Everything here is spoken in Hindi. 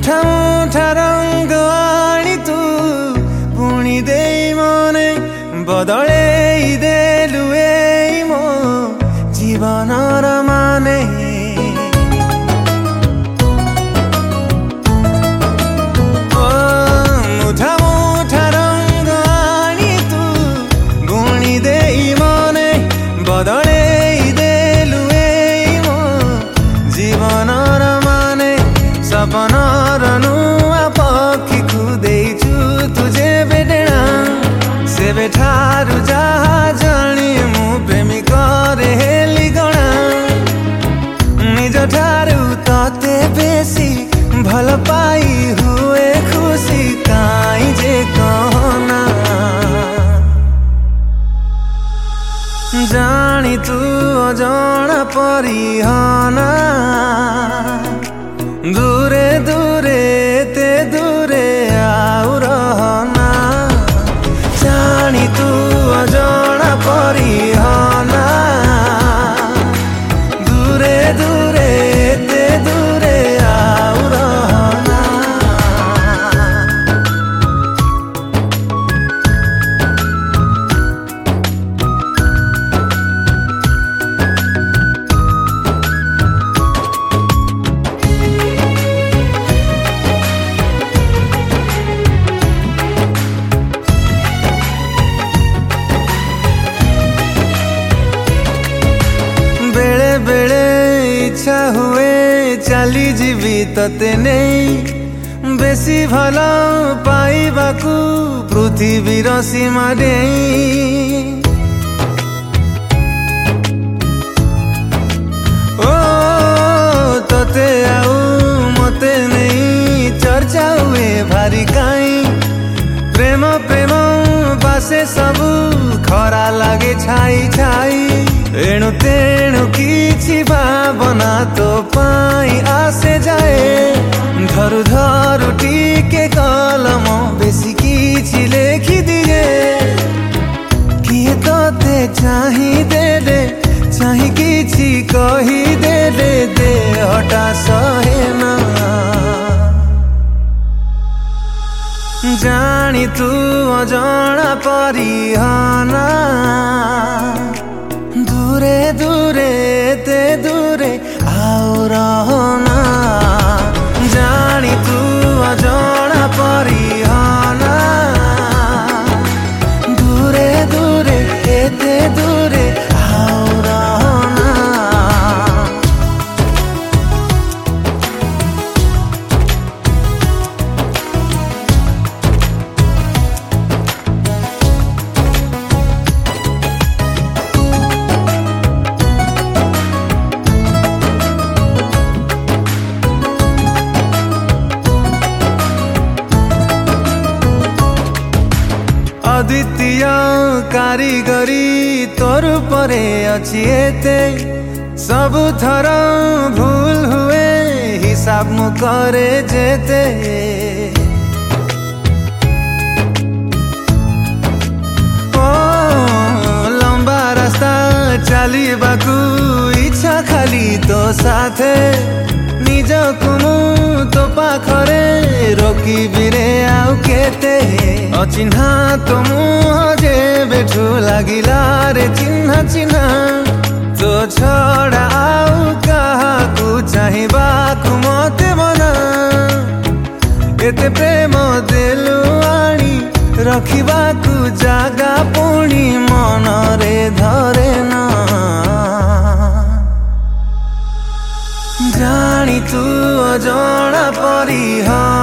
मुठा मुठा रंग आनी तू पुणी दे मने बदले देलु मो जीवनर माने मुठा मुठा रंग आनी तू पुणी दे मने बदले देलु मो जीवनर माने सपनर नुआ पक्षी खुदेछु तुझे बेटेणा से बेठारू जहा जानी मु प्रेमिक रे हेली गणा निज ठारू तते बेसी भल पाई हुए खुशी काई जे कहना जानी तू अजाना परिहना दूरे दूरे ते दूरे आउ रहना जानी तू अजाना परिहना दूरे दूरे ते दूरे आउ रहना बेले इच्छा हुए चली जीवी तते नहीं बेसी भल पाइबाकू पृथ्वीर सीमा डेई ओ तते आउ मते नहीं चर्चा हुए भारी काई प्रेम प्रेम पासे सबू खरा लागे छाई छाई एणु तेणु किछि भावना तो पाई आसे जाए धरु धरु टीके कलम बेसी किछि लेखि दिए किए तोते चाही देले चाही किछि कही देले देहटा सहेना जानी तू अजाना परिहना दूरे दूरे ते दूरे आउ रहना जानी तू अजाना परिहना दूरे दूरे ते दूरे आउ रहना अद्वितीय कारीगरी तोर परे अछि एते सब थर भूल हुए हिसाब मु करे जेते ओ लंबा रास्ता चलीबाकू इच्छा खाली तो साथे निजकु मु तो पाखरे रोकी बिरे आउ केते अचिन्हा तो मुह जे बेठू लागिला रे चिन्हा चिन्हा तो छड़ा आउ काहाकू चाहिबाकू मते बना एते प्रेम देलु आनी रखिबाकू जागा पुणी मन रे धरे ना जानी तू अजाना परिहना